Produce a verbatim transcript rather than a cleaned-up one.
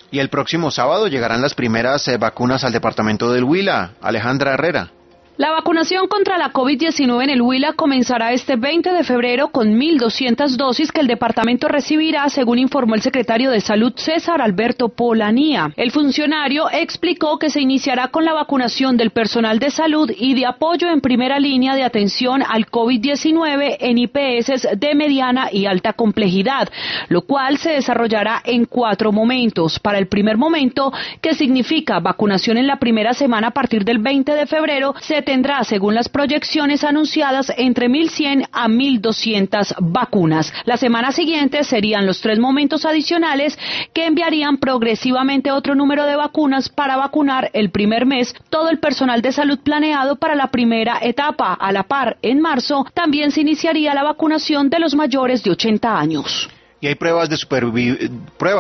Y el próximo sábado llegarán las primeras eh, vacunas al departamento del Huila. Alejandra Herrera. La vacunación contra la COVID diecinueve en el Huila comenzará este veinte de febrero con mil doscientas dosis que el departamento recibirá, según informó el secretario de Salud César Alberto Polanía. El funcionario explicó que se iniciará con la vacunación del personal de salud y de apoyo en primera línea de atención al COVID diecinueve en I P S de mediana y alta complejidad, lo cual se desarrollará en cuatro momentos. Para el primer momento, que significa vacunación en la primera semana a partir del veinte de febrero, se tendrá, según las proyecciones anunciadas, entre mil cien a mil doscientas vacunas. La semana siguiente serían los tres momentos adicionales que enviarían progresivamente otro número de vacunas para vacunar el primer mes todo el personal de salud planeado para la primera etapa. A la par, en marzo, también se iniciaría la vacunación de los mayores de ochenta años. Y hay pruebas de supervi- pruebas